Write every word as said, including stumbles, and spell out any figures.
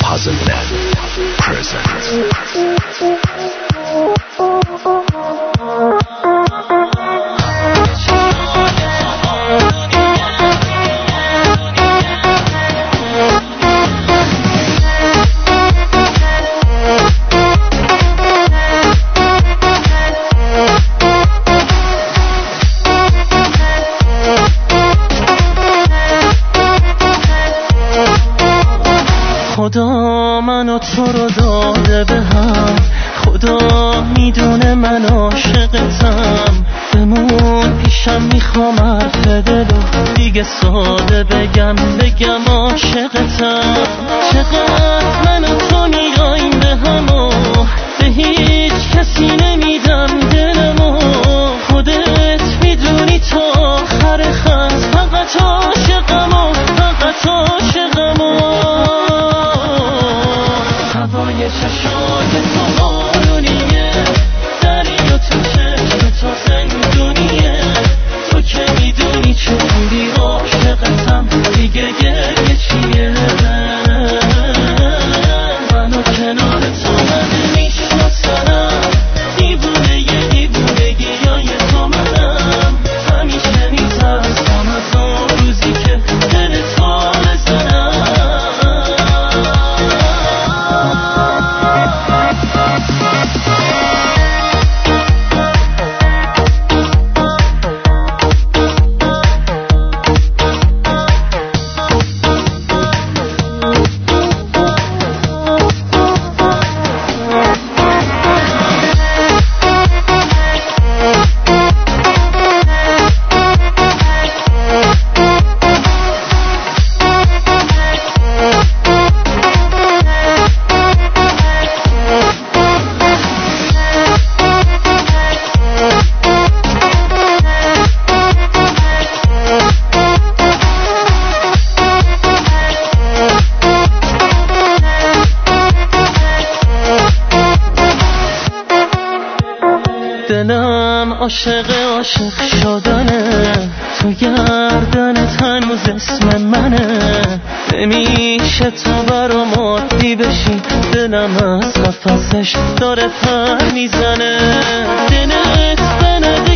Puzzleland presents خدا منو تو رو داده به هم، خدا میدونه من عاشقتم. بمون پیشم میخوام حرف دلو دیگه ساده بگم بگم عاشقتم. چقدر من و تو میاییم به همو، به هیچ کسی نمیدم دلمو. خودت میدونی تا آخر خط فقط عاشقمو، فقط عاشقمو. هوای چشای تو بارونیه، دریا تو چشم تو زندونیه. تو که میدونی چجوری عاشقتم، دیگه گریه چیه؟ منو کنار تو من میشناسم، دیوونه یه دیوونگی های تو منم. همیشه میترسم از اون روزی که دل تو بزنم. دلم عاشق عاشق شدنه، تو گردنت هنوز اسم منه. نمیشه تو برام عادی بشی، دلم از قفسش داره پر میزنه. دلت بنده